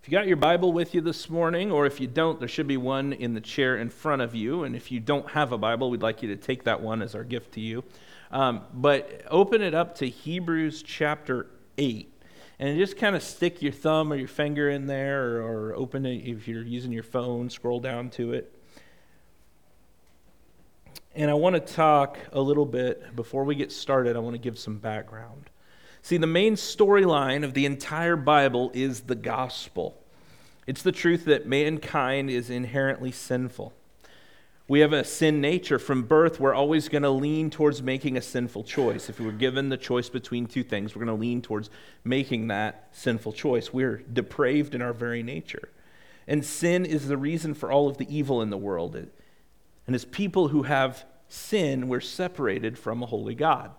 If you got your Bible with you this morning, or if you don't, there should be one in the chair in front of you. And if you don't have a Bible, we'd like you to take that one as our gift to you. But open it up to Hebrews chapter 8. And just kind of stick your thumb or your finger in there, or open it if you're using your phone, scroll down to it. And I want to talk a little bit, before we get started, I want to give some background. See, the main storyline of the entire Bible is the gospel. It's the truth that mankind is inherently sinful. We have a sin nature. From birth, we're always going to lean towards making a sinful choice. If we were given the choice between two things, we're going to lean towards making that sinful choice. We're depraved in our very nature. And sin is the reason for all of the evil in the world. And as people who have sin, we're separated from a holy God.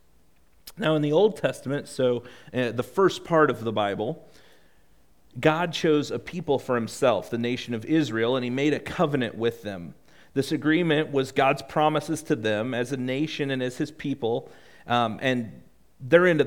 Now, in the Old Testament, so the first part of the Bible, God chose a people for himself, the nation of Israel, and he made a covenant with them. This agreement was God's promises to them as a nation and as his people, and their end of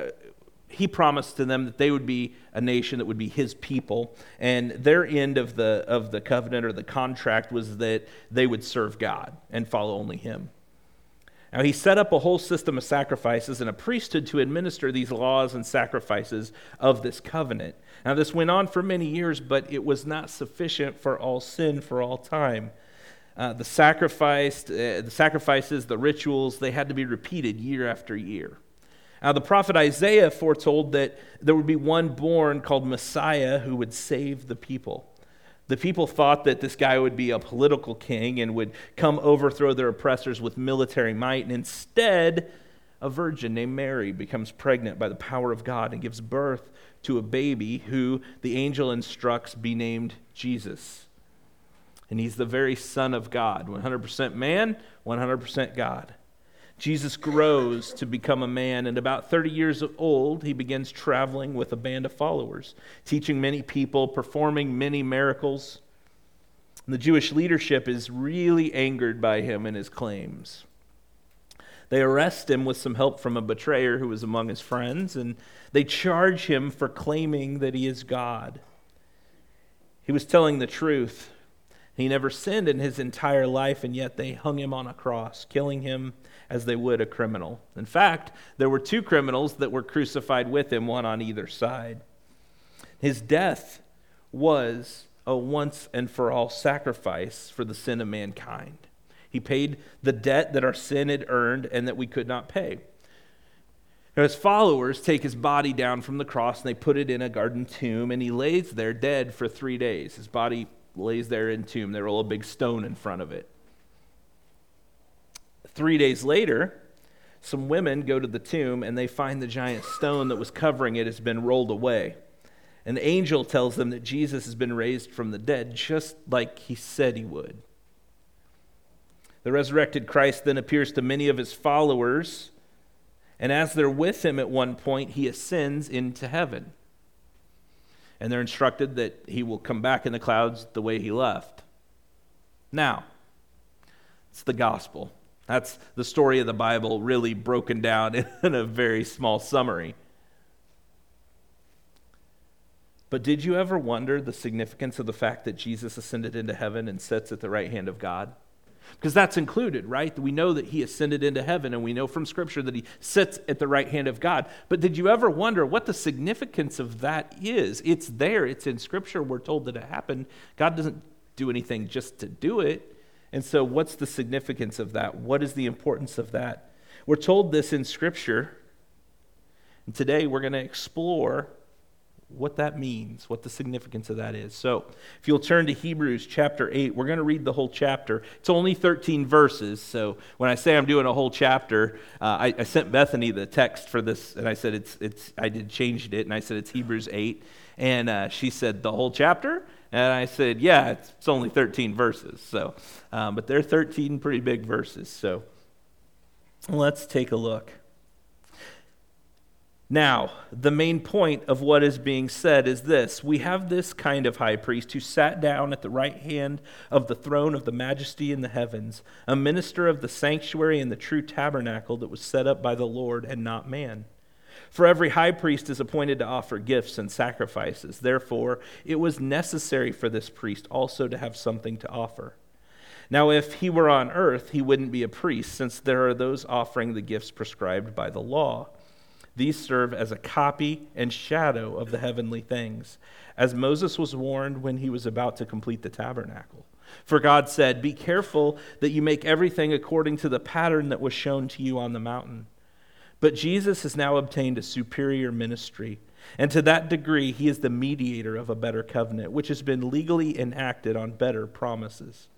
he promised to them that they would be a nation that would be his people, and their end of the covenant or the contract was that they would serve God and follow only him. Now, he set up a whole system of sacrifices and a priesthood to administer these laws and sacrifices of this covenant. Now, this went on for many years, but it was not sufficient for all sin for all time. The sacrifices, the rituals, they had to be repeated year after year. Now, the prophet Isaiah foretold that there would be one born called Messiah who would save the people. The people thought that this guy would be a political king and would come overthrow their oppressors with military might. And instead, a virgin named Mary becomes pregnant by the power of God and gives birth to a baby who the angel instructs be named Jesus. And he's the very Son of God, 100% man, 100% God. Jesus grows to become a man, and about 30 years old, he begins traveling with a band of followers, teaching many people, performing many miracles. And the Jewish leadership is really angered by him and his claims. They arrest him with some help from a betrayer who was among his friends, and they charge him for claiming that he is God. He was telling the truth. He never sinned in his entire life, and yet they hung him on a cross, killing him as they would a criminal. In fact, there were two criminals that were crucified with him, one on either side. His death was a once-and-for-all sacrifice for the sin of mankind. He paid the debt that our sin had earned and that we could not pay. Now, his followers take his body down from the cross, and they put it in a garden tomb, and he lays there dead for 3 days. His body lays there in tomb. They roll a big stone in front of it. 3 days later, some women go to the tomb and they find the giant stone that was covering it has been rolled away. An angel tells them that Jesus has been raised from the dead, just like he said he would. The resurrected Christ then appears to many of his followers, and as they're with him at one point, he ascends into heaven. And they're instructed that he will come back in the clouds the way he left. Now, it's the gospel. That's the story of the Bible really broken down in a very small summary. But did you ever wonder the significance of the fact that Jesus ascended into heaven and sits at the right hand of God? Because that's included, right? We know that he ascended into heaven, and we know from Scripture that he sits at the right hand of God. But did you ever wonder what the significance of that is? It's there. It's in Scripture. We're told that it happened. God doesn't do anything just to do it. And so what's the significance of that? What is the importance of that? We're told this in Scripture, and today we're going to explore what that means, what the significance of that is. So if you'll turn to Hebrews chapter 8, we're going to read the whole chapter. It's only 13 verses, so when I say I'm doing a whole chapter, I sent Bethany the text for this, and I said I changed it, and I said it's Hebrews 8, and she said the whole chapter? And I said, yeah, it's only 13 verses. So, but they're 13 pretty big verses. So let's take a look. Now, the main point of what is being said is this. We have this kind of high priest who sat down at the right hand of the throne of the majesty in the heavens, a minister of the sanctuary and the true tabernacle that was set up by the Lord and not man. For every high priest is appointed to offer gifts and sacrifices. Therefore, it was necessary for this priest also to have something to offer. Now, if he were on earth, he wouldn't be a priest, since there are those offering the gifts prescribed by the law. These serve as a copy and shadow of the heavenly things, as Moses was warned when he was about to complete the tabernacle. For God said, "Be careful that you make everything according to the pattern that was shown to you on the mountain." But Jesus has now obtained a superior ministry, and to that degree he is the mediator of a better covenant, which has been legally enacted on better promises.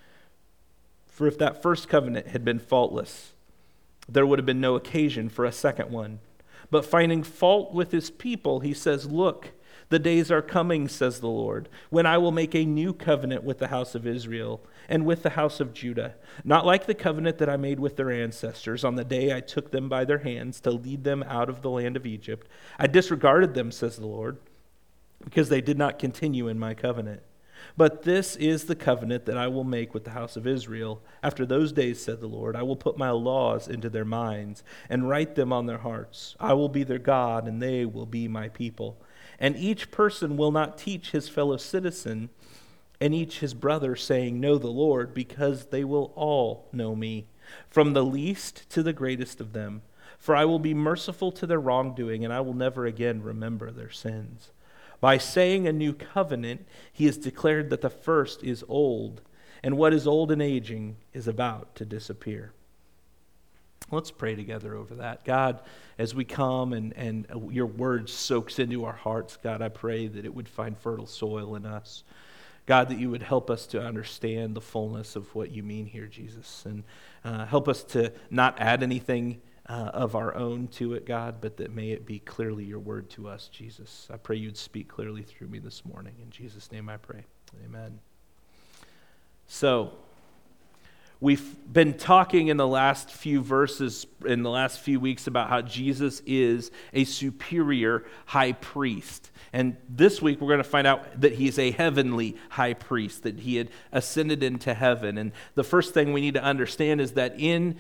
For if that first covenant had been faultless, there would have been no occasion for a second one. But finding fault with his people, he says, "Look, the days are coming, says the Lord, when I will make a new covenant with the house of Israel and with the house of Judah, not like the covenant that I made with their ancestors on the day I took them by their hands to lead them out of the land of Egypt. I disregarded them, says the Lord, because they did not continue in my covenant. But this is the covenant that I will make with the house of Israel. After those days, said the Lord, I will put my laws into their minds and write them on their hearts. I will be their God, and they will be my people. And each person will not teach his fellow citizen and each his brother, saying, Know the Lord, because they will all know me, from the least to the greatest of them. For I will be merciful to their wrongdoing, and I will never again remember their sins. By saying a new covenant, he has declared that the first is old, and what is old and aging is about to disappear. Let's pray together over that. God, as we come and your word soaks into our hearts, God, I pray that it would find fertile soil in us. God, that you would help us to understand the fullness of what you mean here, Jesus, and help us to not add anything of our own to it, God, but that may it be clearly your word to us, Jesus. I pray you'd speak clearly through me this morning. In Jesus' name I pray. Amen. So, we've been talking in the last few verses, in the last few weeks, about how Jesus is a superior high priest. And this week we're going to find out that he's a heavenly high priest, that he had ascended into heaven. And the first thing we need to understand is that in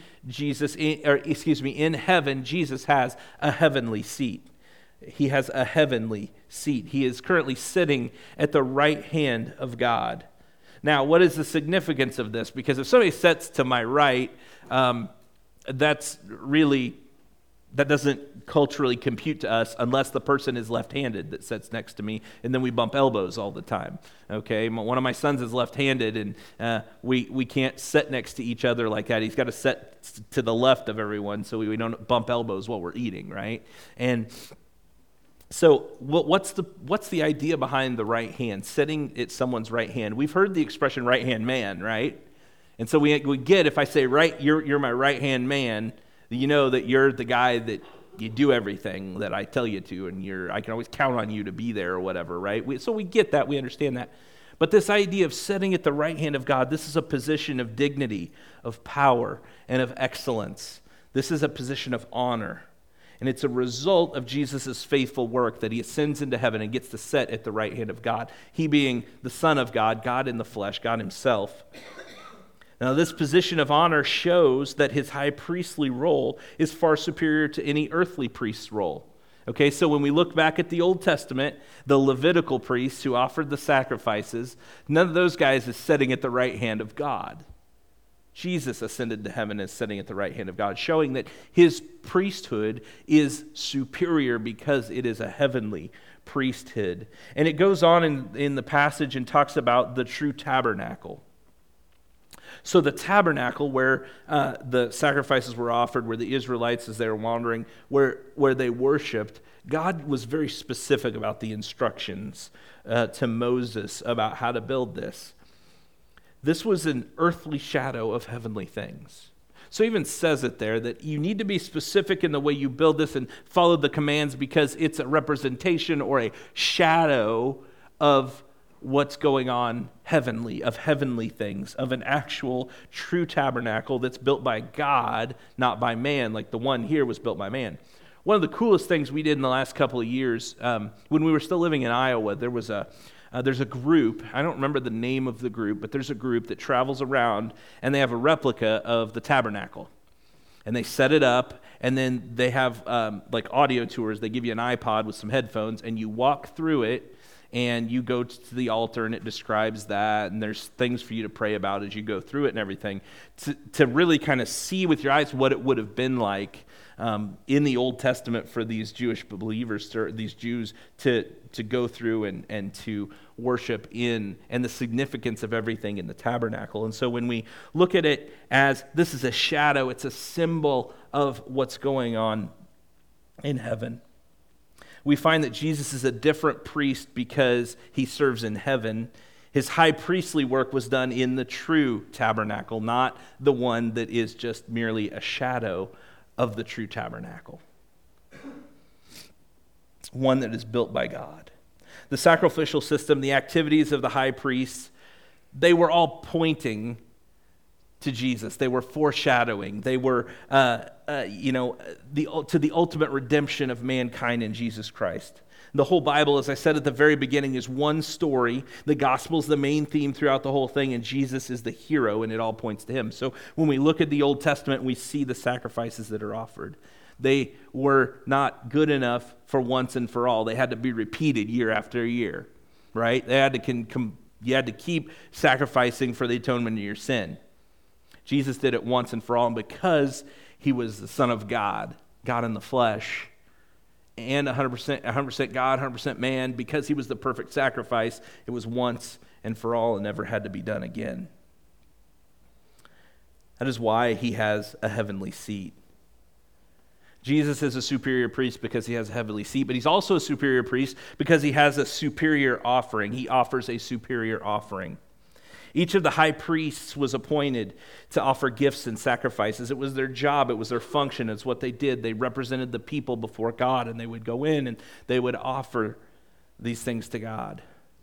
heaven, Jesus has a heavenly seat. He has a heavenly seat. He is currently sitting at the right hand of God. Now, what is the significance of this? Because if somebody sits to my right, that doesn't culturally compute to us unless the person is left-handed that sits next to me, and then we bump elbows all the time. Okay, one of my sons is left-handed, and we can't sit next to each other like that. He's got to sit to the left of everyone so we don't bump elbows while we're eating, right? And so what's the idea behind the right hand, sitting at someone's right hand? We've heard the expression right-hand man, right? And so we get, if I say, you're my right-hand man, you know that you're the guy that you do everything that I tell you to, and I can always count on you to be there or whatever, right? So we get that, we understand that. But this idea of sitting at the right hand of God, this is a position of dignity, of power, and of excellence. This is a position of honor. And it's a result of Jesus' faithful work that he ascends into heaven and gets to sit at the right hand of God. He being the Son of God, God in the flesh, God himself. Now, this position of honor shows that his high priestly role is far superior to any earthly priest's role. Okay, so when we look back at the Old Testament, the Levitical priests who offered the sacrifices, none of those guys is sitting at the right hand of God. Jesus ascended to heaven and is sitting at the right hand of God, showing that his priesthood is superior because it is a heavenly priesthood. And it goes on in the passage and talks about the true tabernacle. So the tabernacle where the sacrifices were offered, where the Israelites, as they were wandering, where they worshipped, God was very specific about the instructions to Moses about how to build this. This was an earthly shadow of heavenly things. So he even says it there that you need to be specific in the way you build this and follow the commands because it's a representation or a shadow of what's going on heavenly, of heavenly things, of an actual true tabernacle that's built by God, not by man, like the one here was built by man. One of the coolest things we did in the last couple of years, when we were still living in Iowa, there's a group, I don't remember the name of the group, but there's a group that travels around and they have a replica of the tabernacle. and they set it up, and then they have like audio tours. They give you an iPod with some headphones, and you walk through it, and you go to the altar, and it describes that, and there's things for you to pray about as you go through it and everything, to really kind of see with your eyes what it would have been like in the Old Testament for these Jewish believers, these Jews, to go through and to worship in, and the significance of everything in the tabernacle. And so when we look at it as this is a shadow, it's a symbol of what's going on in heaven. We find that Jesus is a different priest because he serves in heaven. His high priestly work was done in the true tabernacle, not the one that is just merely a shadow of the true tabernacle. One that is built by God. The sacrificial system, the activities of the high priest, they were all pointing to Jesus. They were foreshadowing. They were, to the ultimate redemption of mankind in Jesus Christ. The whole Bible, as I said at the very beginning, is one story. The gospel is the main theme throughout the whole thing, and Jesus is the hero, and it all points to him. So when we look at the Old Testament, we see the sacrifices that are offered. They were not good enough for once and for all. They had to be repeated year after year, right? They had you had to keep sacrificing for the atonement of your sin. Jesus did it once and for all, and because he was the Son of God, God in the flesh, and 100% God, 100% man, because he was the perfect sacrifice, it was once and for all and never had to be done again. That is why he has a heavenly seat. Jesus is a superior priest because he has a heavenly seat, but he's also a superior priest because he has a superior offering. He offers a superior offering. Each of the high priests was appointed to offer gifts and sacrifices. It was their job. It was their function. It's what they did. They represented the people before God, and they would go in and they would offer these things to God.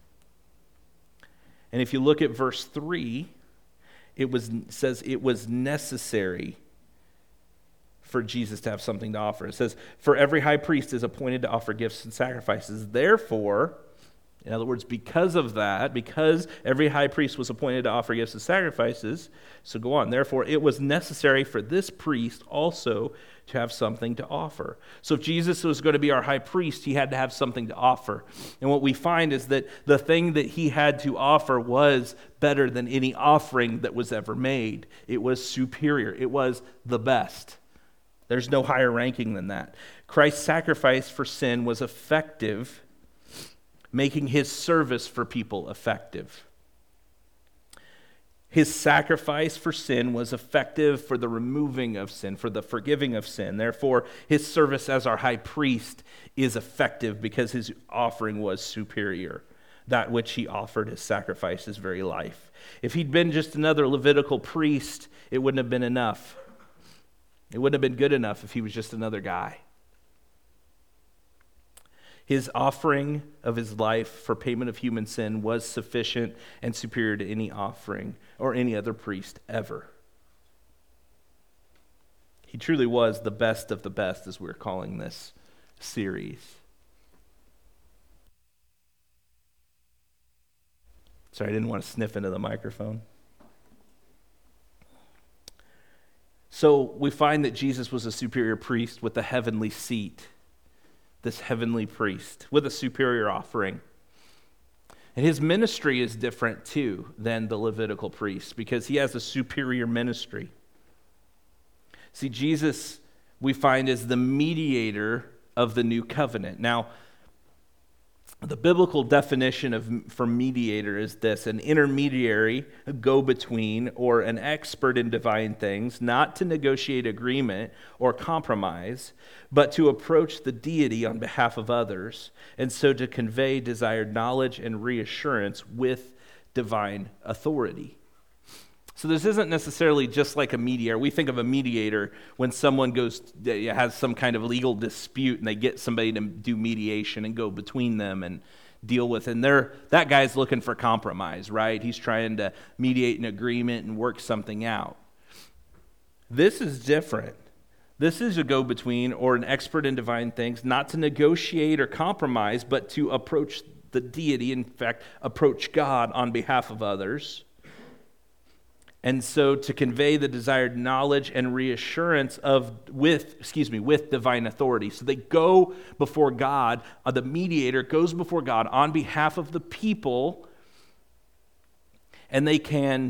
And if you look at verse 3, it says it was necessary for Jesus to have something to offer. It says, for every high priest is appointed to offer gifts and sacrifices. Therefore, in other words, because of that, because every high priest was appointed to offer gifts and sacrifices, so go on. Therefore, it was necessary for this priest also to have something to offer. So if Jesus was going to be our high priest, he had to have something to offer. And what we find is that the thing that he had to offer was better than any offering that was ever made. It was superior. It was the best. There's no higher ranking than that. Christ's sacrifice for sin was effective, making his service for people effective. His sacrifice for sin was effective for the removing of sin, for the forgiving of sin. Therefore, his service as our high priest is effective because his offering was superior. That which he offered, his sacrifice, his very life. If he'd been just another Levitical priest, it wouldn't have been enough. It wouldn't have been good enough if he was just another guy. His offering of his life for payment of human sin was sufficient and superior to any offering or any other priest ever. He truly was the best of the best, as we're calling this series. Sorry, I didn't want to sniff into the microphone. So we find that Jesus was a superior priest with a heavenly seat. This heavenly priest with a superior offering. And his ministry is different too than the Levitical priest because he has a superior ministry. See, Jesus, we find, is the mediator of the new covenant. Now, the biblical definition for mediator is this: an intermediary, a go-between, or an expert in divine things, not to negotiate agreement or compromise, but to approach the deity on behalf of others, and so to convey desired knowledge and reassurance with divine authority. So this isn't necessarily just like a mediator. We think of a mediator when someone has some kind of legal dispute and they get somebody to do mediation and go between them and deal with it. And that guy's looking for compromise, right? He's trying to mediate an agreement and work something out. This is different. This is a go-between or an expert in divine things, not to negotiate or compromise, but to approach the deity, in fact, approach God on behalf of others. And so to convey the desired knowledge and reassurance with divine authority. So they go before God, the mediator goes before God on behalf of the people, and they can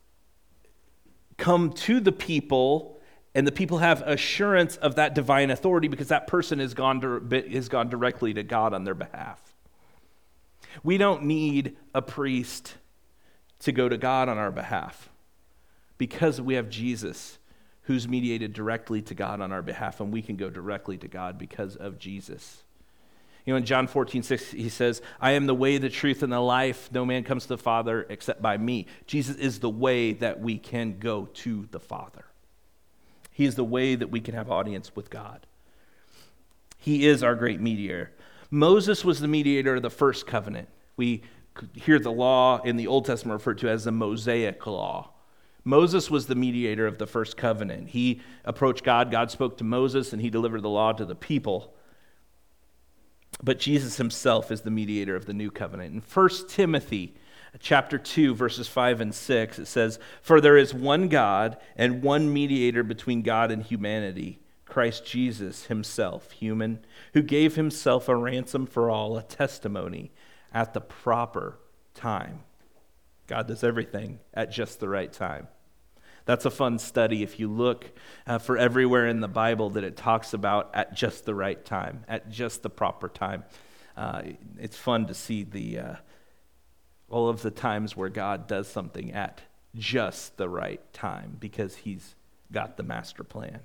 come to the people, and the people have assurance of that divine authority because that person has gone directly to God on their behalf. We don't need a priest to go to God on our behalf, because we have Jesus who's mediated directly to God on our behalf, and we can go directly to God because of Jesus. In John 14:6, he says, I am the way, the truth, and the life. No man comes to the Father except by me. Jesus is the way that we can go to the Father. He is the way that we can have audience with God. He is our great mediator. Moses was the mediator of the first covenant. We hear the law in the Old Testament referred to as the Mosaic law. Moses was the mediator of the first covenant. He approached God, God spoke to Moses, and he delivered the law to the people. But Jesus himself is the mediator of the new covenant. In 1 Timothy chapter 2, verses 5 and 6, it says, For there is one God and one mediator between God and humanity, Christ Jesus himself, human, who gave himself a ransom for all, a testimony at the proper time. God does everything at just the right time. That's a fun study if you look for everywhere in the Bible that it talks about at just the right time, at just the proper time. It's fun to see all of the times where God does something at just the right time because he's got the master plan.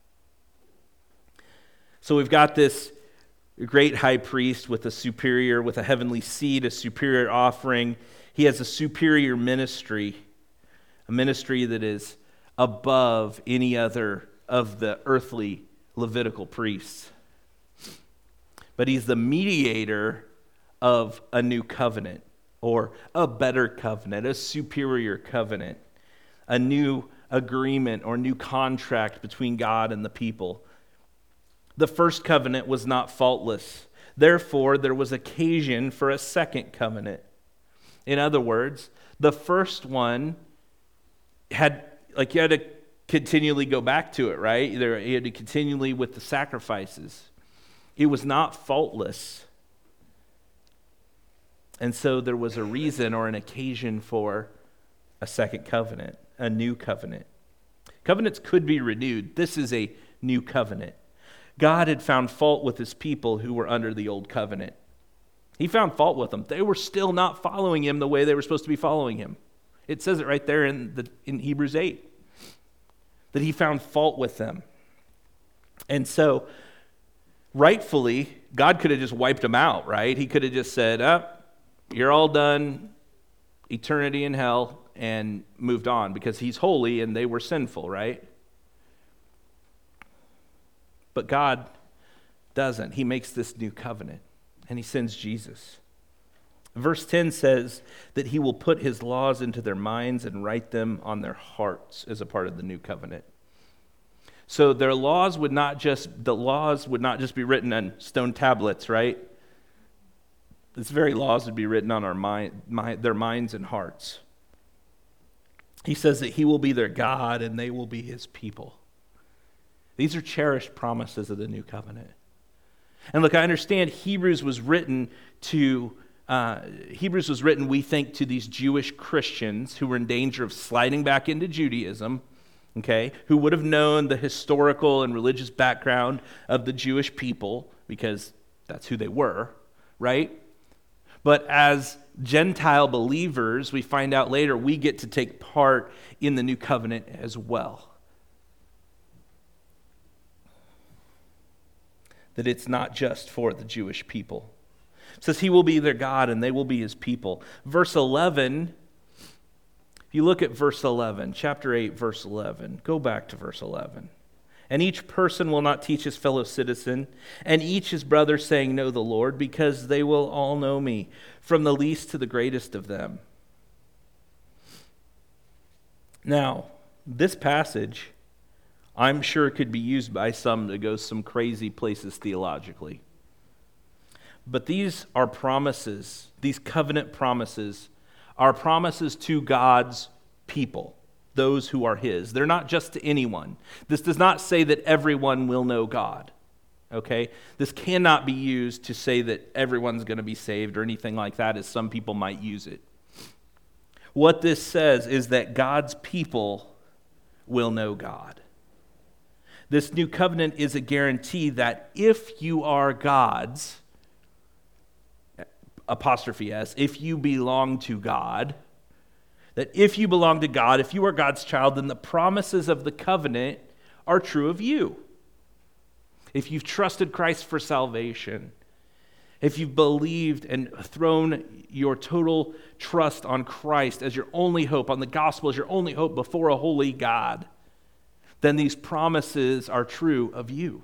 So we've got this great high priest with a heavenly seat, a superior offering. He has a superior ministry, a ministry that is above any other of the earthly Levitical priests. But he's the mediator of a new covenant, or a better covenant, a superior covenant, a new agreement or new contract between God and the people. The first covenant was not faultless. Therefore, there was occasion for a second covenant. In other words, the first one you had to continually go back to it, right? You had to continually with the sacrifices. It was not faultless. And so there was a reason or an occasion for a second covenant, a new covenant. Covenants could be renewed. This is a new covenant. God had found fault with his people who were under the old covenant. He found fault with them. They were still not following him the way they were supposed to be following him. It says it right there in Hebrews 8, that he found fault with them. And so, rightfully, God could have just wiped them out, right? He could have just said, you're all done, eternity in hell, and moved on, because he's holy and they were sinful, right? But God doesn't. He makes this new covenant. And he sends Jesus. Verse 10 says that he will put his laws into their minds and write them on their hearts as a part of the new covenant. So the laws would not just be written on stone tablets, right? This very laws would be written on their minds and hearts. He says that he will be their God and they will be his people. These are cherished promises of the new covenant. And look, I understand Hebrews was written, we think, to these Jewish Christians who were in danger of sliding back into Judaism, okay, who would have known the historical and religious background of the Jewish people, because that's who they were, right? But as Gentile believers, we find out later, we get to take part in the new covenant as well. That it's not just for the Jewish people. It says he will be their God and they will be his people. Verse 11, if you look at verse 11, chapter 8, verse 11, go back to verse 11. And each person will not teach his fellow citizen, and each his brother, saying, Know the Lord, because they will all know me, from the least to the greatest of them. Now, this passage, I'm sure could be used by some to go some crazy places theologically. But these are promises, these covenant promises are promises to God's people. those who are his. They're not just to anyone. This does not say that everyone will know God. Okay? This cannot be used to say that everyone's going to be saved or anything like that, as some people might use it. What this says is that God's people will know God. This new covenant is a guarantee that if you are God's, apostrophe S, if you belong to God, that if you belong to God, if you are God's child, then the promises of the covenant are true of you. If you've trusted Christ for salvation, if you've believed and thrown your total trust on Christ as your only hope, on the gospel as your only hope before a holy God, then these promises are true of you.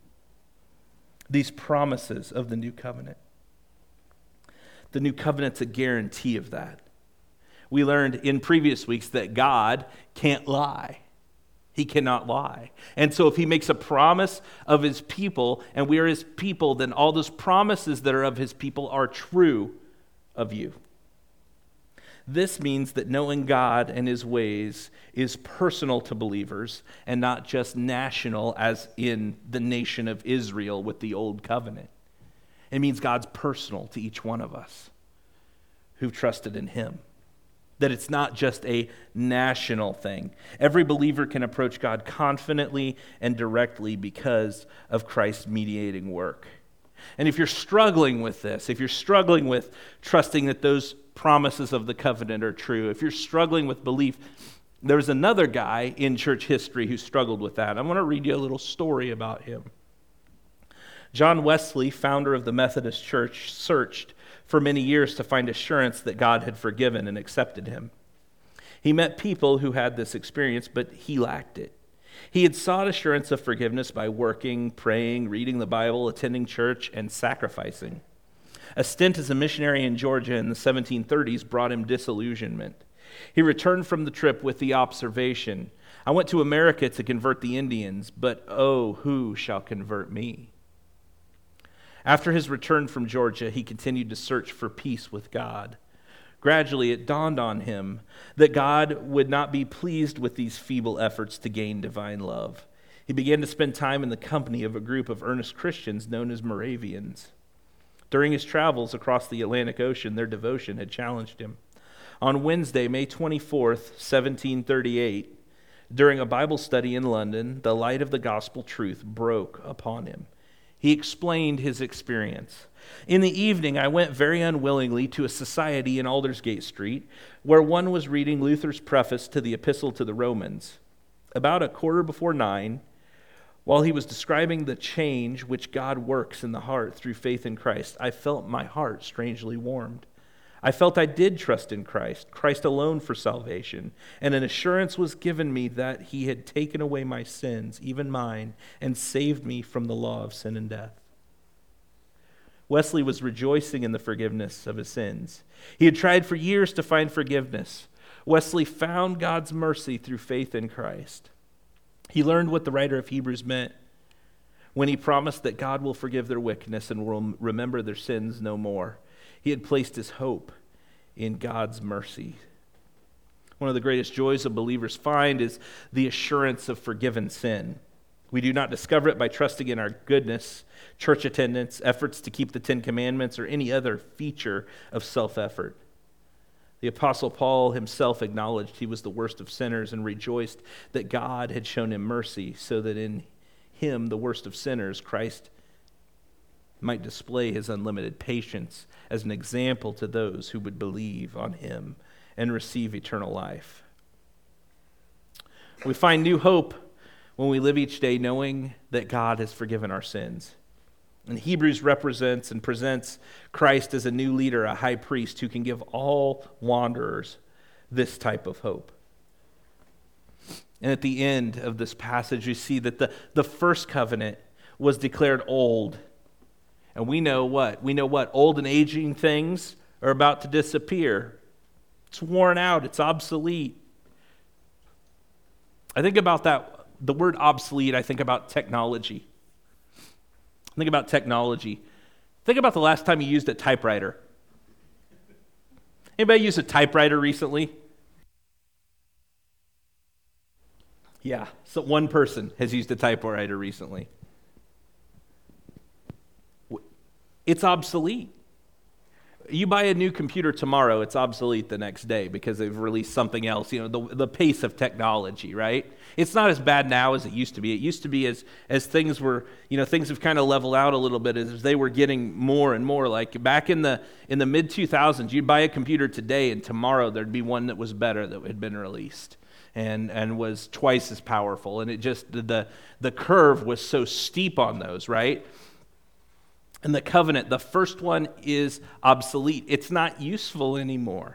These promises of the new covenant. The new covenant's a guarantee of that. We learned in previous weeks that God can't lie. He cannot lie. And so if he makes a promise of his people, and we are his people, then all those promises that are of his people are true of you. This means that knowing God and his ways is personal to believers and not just national, as in the nation of Israel with the old covenant. It means God's personal to each one of us who've trusted in him. That it's not just a national thing. Every believer can approach God confidently and directly because of Christ's mediating work. And if you're struggling with this, if you're struggling with trusting that those promises of the covenant are true, if you're struggling with belief, there's another guy in church history who struggled with that. I want to read you a little story about him. John Wesley, founder of the Methodist Church, searched for many years to find assurance that God had forgiven and accepted him. He met people who had this experience, but he lacked it. He had sought assurance of forgiveness by working, praying, reading the Bible, attending church, and sacrificing. A stint as a missionary in Georgia in the 1730s brought him disillusionment. He returned from the trip with the observation, "I went to America to convert the Indians, but oh, who shall convert me?" After his return from Georgia, he continued to search for peace with God. Gradually, it dawned on him that God would not be pleased with these feeble efforts to gain divine love. He began to spend time in the company of a group of earnest Christians known as Moravians. During his travels across the Atlantic Ocean, their devotion had challenged him. On Wednesday, May 24th, 1738, during a Bible study in London, the light of the gospel truth broke upon him. He explained his experience. "In the evening, I went very unwillingly to a society in Aldersgate Street where one was reading Luther's preface to the Epistle to the Romans. About 9:15, while he was describing the change which God works in the heart through faith in Christ, I felt my heart strangely warmed. I felt I did trust in Christ, Christ alone for salvation, and an assurance was given me that he had taken away my sins, even mine, and saved me from the law of sin and death." Wesley was rejoicing in the forgiveness of his sins. He had tried for years to find forgiveness. Wesley found God's mercy through faith in Christ. He learned what the writer of Hebrews meant when he promised that God will forgive their wickedness and will remember their sins no more. He had placed his hope in God's mercy. One of the greatest joys of believers find is the assurance of forgiven sin. We do not discover it by trusting in our goodness, church attendance, efforts to keep the 10 Commandments, or any other feature of self-effort. The Apostle Paul himself acknowledged he was the worst of sinners and rejoiced that God had shown him mercy so that in him, the worst of sinners, Christ might display his unlimited patience as an example to those who would believe on him and receive eternal life. We find new hope when we live each day knowing that God has forgiven our sins. And Hebrews represents and presents Christ as a new leader, a high priest who can give all wanderers this type of hope. And at the end of this passage, you see that the first covenant was declared old. And we know what? We know what? Old and aging things are about to disappear. It's worn out. It's obsolete. I think about that, the word obsolete, I think about technology. Think about technology. Think about the last time you used a typewriter. Anybody use a typewriter recently? Yeah, so one person has used a typewriter recently. It's obsolete. You buy a new computer tomorrow, it's obsolete the next day because they've released something else, the pace of technology, right? It's not as bad now as it used to be. It used to be as things were, things have kind of leveled out a little bit as they were getting more and more. Like back in the mid-2000s, you'd buy a computer today and tomorrow there'd be one that was better that had been released and was twice as powerful. And it just, the curve was so steep on those, right? And the covenant, the first one is obsolete. It's not useful anymore.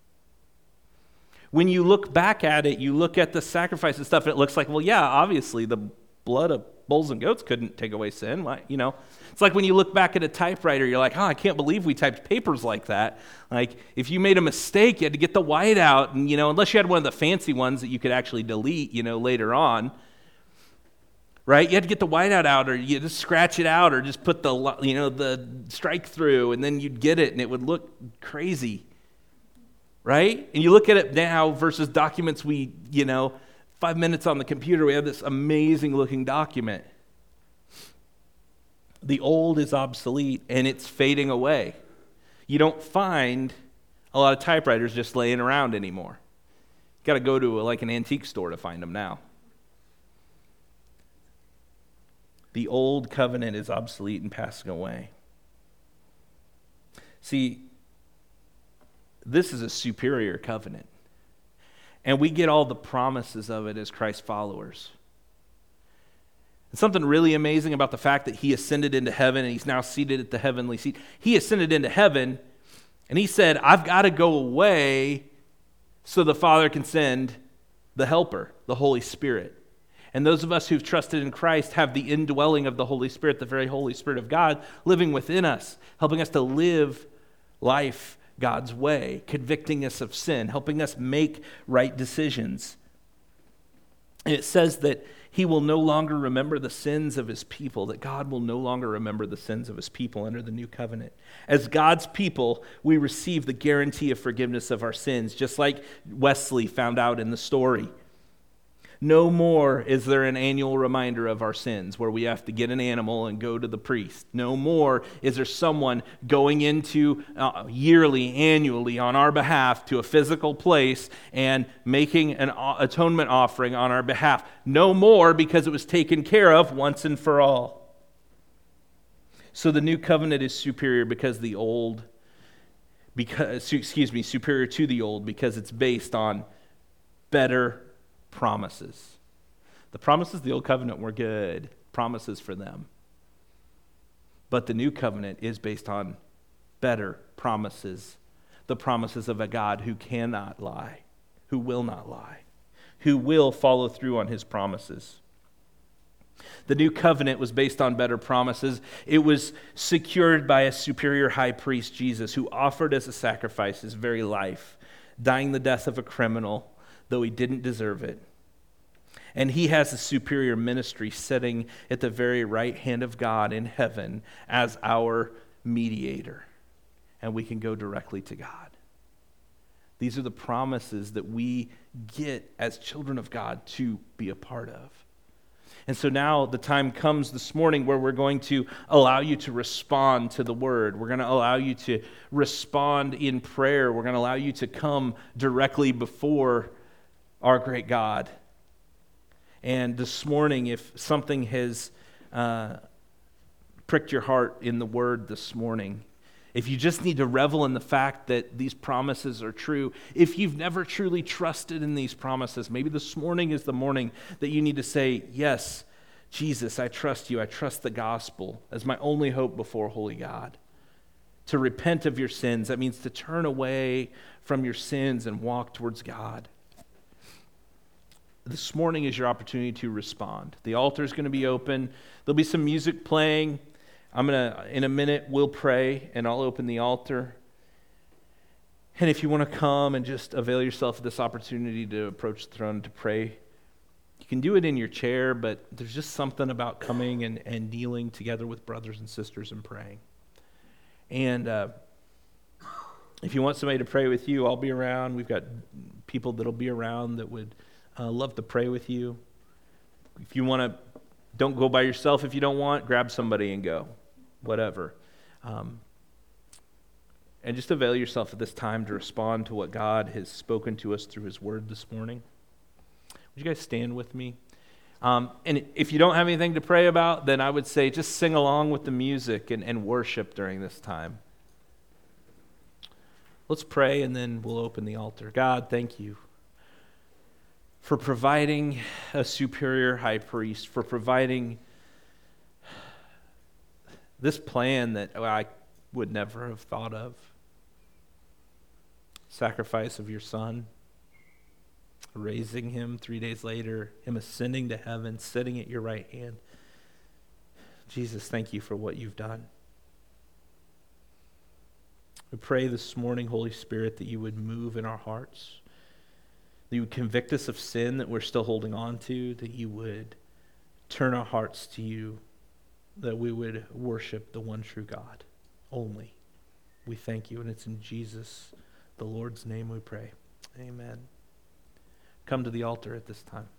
When you look back at it, you look at the sacrifice and stuff, and it looks like, well, yeah, obviously the blood of bulls and goats couldn't take away sin. Why, It's like when you look back at a typewriter, you're like, I can't believe we typed papers like that. Like, if you made a mistake, you had to get the white out, and, unless you had one of the fancy ones that you could actually delete, later on. Right? You had to get the whiteout out, or you just scratch it out, or just put the strike through, and then you'd get it, and it would look crazy. Right? And you look at it now versus documents 5 minutes on the computer, we have this amazing looking document. The old is obsolete, and it's fading away. You don't find a lot of typewriters just laying around anymore. You got to go to an antique store to find them now. The old covenant is obsolete and passing away. See, this is a superior covenant. And we get all the promises of it as Christ followers. And something really amazing about the fact that he ascended into heaven and he's now seated at the heavenly seat. He ascended into heaven and he said, I've got to go away so the Father can send the helper, the Holy Spirit. And those of us who've trusted in Christ have the indwelling of the Holy Spirit, the very Holy Spirit of God, living within us, helping us to live life God's way, convicting us of sin, helping us make right decisions. And it says that he will no longer remember the sins of his people, that God will no longer remember the sins of his people under the new covenant. As God's people, we receive the guarantee of forgiveness of our sins, just like Wesley found out in the story. No more is there an annual reminder of our sins where we have to get an animal and go to the priest. No more is there someone going into yearly, annually on our behalf to a physical place and making an atonement offering on our behalf. No more, because it was taken care of once and for all. So the new covenant is superior superior to the old because it's based on better promises. The promises of the old covenant were good promises for them. But the new covenant is based on better promises. The promises of a God who cannot lie, who will not lie, who will follow through on his promises. The new covenant was based on better promises. It was secured by a superior high priest, Jesus, who offered as a sacrifice his very life, dying the death of a criminal, though he didn't deserve it. And he has a superior ministry sitting at the very right hand of God in heaven as our mediator. And we can go directly to God. These are the promises that we get as children of God to be a part of. And so now the time comes this morning where we're going to allow you to respond to the word. We're going to allow you to respond in prayer. We're going to allow you to come directly before our great God. And this morning, if something has pricked your heart in the word this morning, if you just need to revel in the fact that these promises are true, if you've never truly trusted in these promises, maybe this morning is the morning that you need to say, yes, Jesus, I trust you. I trust the gospel as my only hope before holy God. To repent of your sins, that means to turn away from your sins and walk towards God. This morning is your opportunity to respond. The altar is going to be open. There'll be some music playing. In a minute, we'll pray, and I'll open the altar. And if you want to come and just avail yourself of this opportunity to approach the throne to pray, you can do it in your chair, but there's just something about coming and kneeling together with brothers and sisters and praying. And if you want somebody to pray with you, I'll be around. We've got people that'll be around that would love to pray with you. If you want to, don't go by yourself if you don't want, grab somebody and go, whatever. And just avail yourself of this time to respond to what God has spoken to us through his word this morning. Would you guys stand with me? And if you don't have anything to pray about, then I would say just sing along with the music and worship during this time. Let's pray and then we'll open the altar. God, thank you for providing a superior high priest, for providing this plan that I would never have thought of. Sacrifice of your son, raising him 3 days later, him ascending to heaven, sitting at your right hand. Jesus, thank you for what you've done. We pray this morning, Holy Spirit, that you would move in our hearts, that you would convict us of sin that we're still holding on to, that you would turn our hearts to you, that we would worship the one true God only. We thank you, and it's in Jesus, the Lord's name, we pray. Amen. Come to the altar at this time.